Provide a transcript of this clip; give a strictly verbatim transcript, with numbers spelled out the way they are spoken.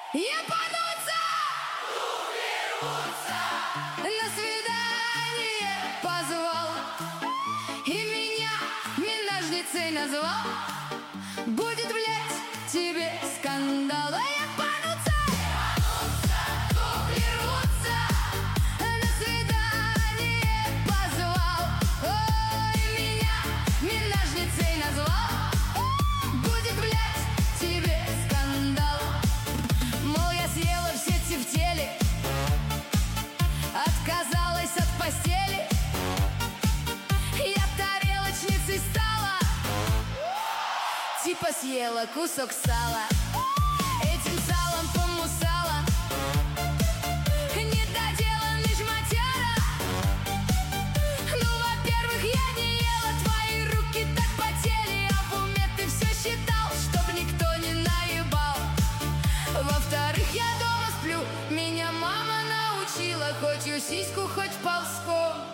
ебануться, на свидание позвал и меня минажницей назвал. Будет, блядь, тебе скандал. Ебануться, купли рвутся, на свидание позвал, ой, меня минажницей назвал. Будет, блядь, тебе скандал. Мол, я съела все тефтели, отказалась от постели, я тарелочницей стала, типа съела кусок сала. Этим салом помусала недоделанный жмотяра. Ну, во-первых, я не ела, твои руки так потели, а в уме ты все считал, чтоб никто не наебал. Во-вторых, я дома сплю, меня мама научила, хоть ее сиську, хоть ползком